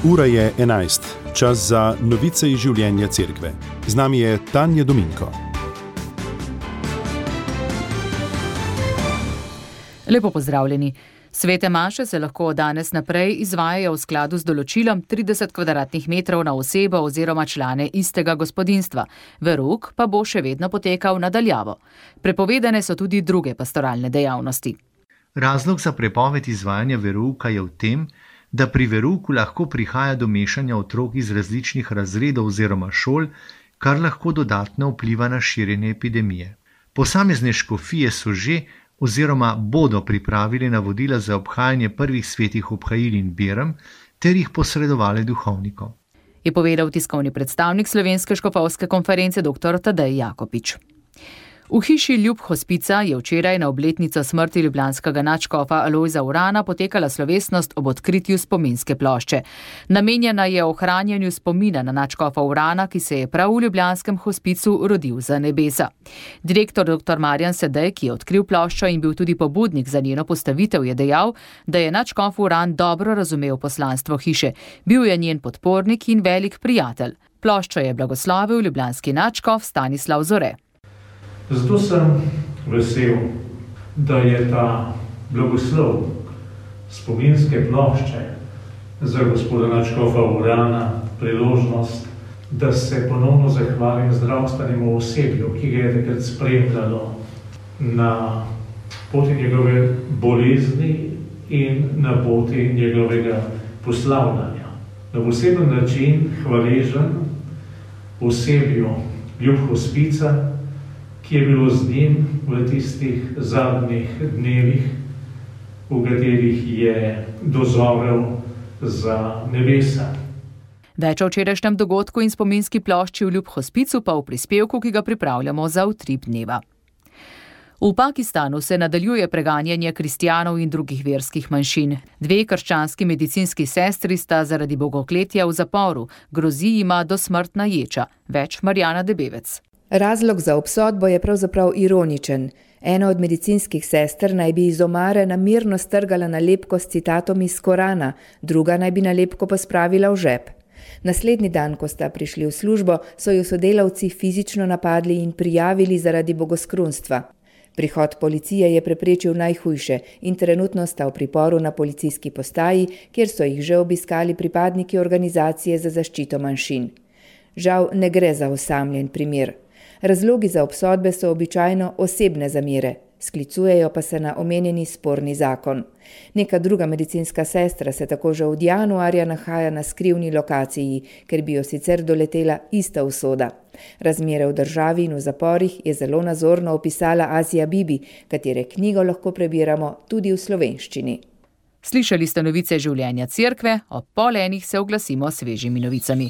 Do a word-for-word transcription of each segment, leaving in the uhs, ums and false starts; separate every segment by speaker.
Speaker 1: Ura je enajst, čas za novice iz življenja cerkve. Z nami je Tanja Dominko.
Speaker 2: Lepo pozdravljeni. Svete maše se lahko od danes naprej izvajajo v skladu z določilom trideset kvadratnih metrov na osebo oziroma člane istega gospodinjstva. Verouk pa bo še vedno potekal nadaljavo. Prepovedane so tudi druge pastoralne dejavnosti.
Speaker 3: Razlog za prepoved izvajanja verouka je v tem, da pri verouku lahko prihaja do mešanja otrok iz različnih razredov oziroma šol, kar lahko dodatno vpliva na širjenje epidemije. Posamezne škofije so že oziroma bodo pripravili navodila za obhajanje prvih svetih obhajil in berem ter jih posredovali duhovnikom.
Speaker 2: Je povedal tiskovni predstavnik Slovenske škofovske konference dr. Tadej Jakopič. V hiši Ljub Hospica je včeraj na obletnico smrti ljubljanskega nadškofa Alojza Urana potekala slovesnost ob odkritju spominske plošče. Namenjena je ohranjanju spomina na nadškofa Urana, ki se je prav v ljubljanskem hospicu rodil za nebesa. Direktor dr. Marjan Sedej, ki je odkril ploščo in bil tudi pobudnik za njeno postavitev, je dejal, da je nadškof Uran dobro razumel poslanstvo hiše. Bil je njen podpornik in velik prijatelj. Ploščo je blagoslovil ljubljanski nadškof Stanislav Zore.
Speaker 4: Zato sem vesel, da je ta blagoslov spominske plošče za gospoda nadškofa Urana priložnost, da se ponovno zahvalim zdravstvenemu osebju, ki ga je takrat spremljalo na poti njegove bolezni in na poti njegovega poslavljanja. Na poseben način hvaležen osebju Ljub Hospica, ki je bilo z njim v tistih zadnjih dnevih, v katerih je dozorel za nebesa.
Speaker 2: Več o včerajšnjem dogodku in spominski plošči v Ljub Hospicu pa v prispevku, ki ga pripravljamo za utrip dneva. V Pakistanu se nadaljuje preganjanje kristjanov in drugih verskih manjšin. Dve krščanski medicinski sestri sta zaradi bogokletja v zaporu, grozi jima dosmrtna ječa. Več Marjana Debevec.
Speaker 5: Razlog za obsodbo je pravzaprav ironičen. Ena od medicinskih sester naj bi iz omare namerno strgala nalepko s citatom iz Korana, druga naj bi nalepko pospravila v žep. Naslednji dan, ko sta prišli v službo, so jo sodelavci fizično napadli in prijavili zaradi bogoskrunstva. Prihod policije je preprečil najhujše in trenutno sta v priporu na policijski postaji, kjer so jih že obiskali pripadniki organizacije za zaščito manjšin. Žal ne gre za osamljen primer. Razlogi za obsodbe so običajno osebne zamere, sklicujejo pa se na omenjeni sporni zakon. Neka druga medicinska sestra se tako že od januarja nahaja na skrivni lokaciji, ker bi jo sicer doletela ista usoda. Razmere v državi in v zaporih je zelo nazorno opisala Azija Bibi, katere knjigo lahko prebiramo tudi v slovenščini.
Speaker 2: Slišali ste novice življenja cerkve, ob pol enih se oglasimo s svežimi novicami.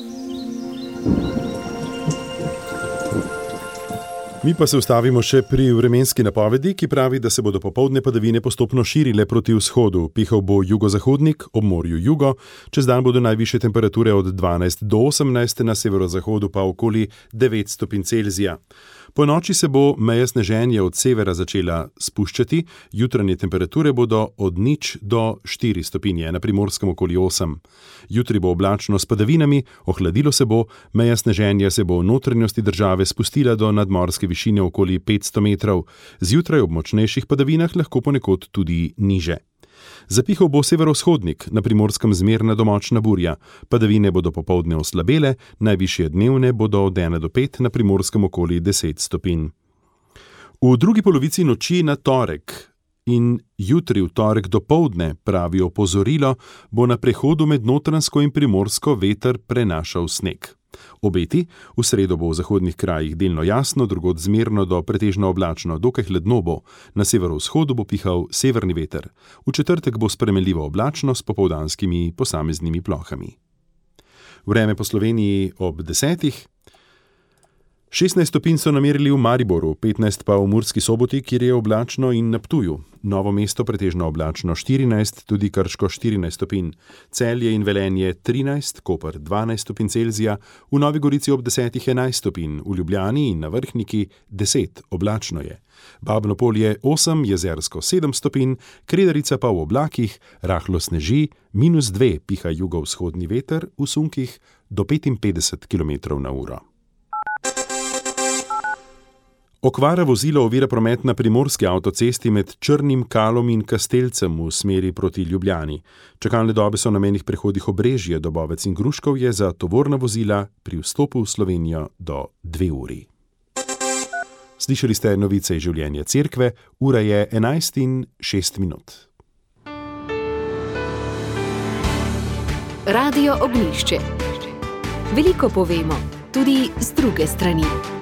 Speaker 1: Mi pa se ustavimo še pri vremenski napovedi, ki pravi, da se bodo popoldne padavine postopno širile proti vzhodu. Pihal bo jugozahodnik, ob morju jugo, čez dan bodo najvišje temperature od dvanajst do osemnajst, na severozahodu pa okoli devet stopinj Celzija. Po noči se bo meja sneženja od severa začela spuščati, jutranje temperature bodo od nič do štiri stopinje, na Primorskem okoli osem. Jutri bo oblačno s padavinami, ohladilo se bo, meja sneženja se bo v notranjosti države spustila do nadmorske višine okoli petsto metrov, zjutraj ob močnejših padavinah lahko ponekod tudi niže. Zapihal bo severovzhodnik, na Primorskem zmerna do močna burja. Padavine bodo popoldne oslabele, najvišje dnevne bodo od ena do pet, na Primorskem okoli deset stopinj. V drugi polovici noči na torek in jutri v torek dopoldne, pravi opozorilo, bo na prehodu med Notranjsko in Primorsko veter prenašal sneg. Obeti, v sredo bo v zahodnih krajih delno jasno, drugod zmerno do pretežno oblačno, dokaj hladno bo. Na severovzhodu bo pihal severni veter. V četrtek bo spremenljivo oblačno s popoldanskimi posameznimi plohami. Vreme po Sloveniji ob desetih. šestnajst stopinj so namerili v Mariboru, petnajst pa v Murski Soboti, kjer je oblačno, in na Ptuju. Novo mesto pretežno oblačno štirinajst, tudi Krško štirinajst stopinj. Celje in Velenje trinajst, Koper dvanajst stopinj Celzija, v Novi Gorici ob desetih enajst stopinj, v Ljubljani in na Vrhniki deset, oblačno je. Babno Polje osem, Jezersko sedem stopinj, Kredarica pa v oblakih, rahlo sneži, minus dve, piha jugovzhodni veter, v sunkih do petinpetdeset kilometrov na uro. Okvara vozila ovira promet na primorski avtocesti med Črnim Kalom in Kastelcem v smeri proti Ljubljani. Čakalne dobe so na mejnih prehodih Obrežje, Dobovec in Gruškovje za tovorna vozila pri vstopu v Slovenijo do dve uri. Slišali ste novice iz življenja cerkve, ura je enajst in šest minut.
Speaker 6: Radio Ognjišče. Veliko povemo, tudi z druge strani.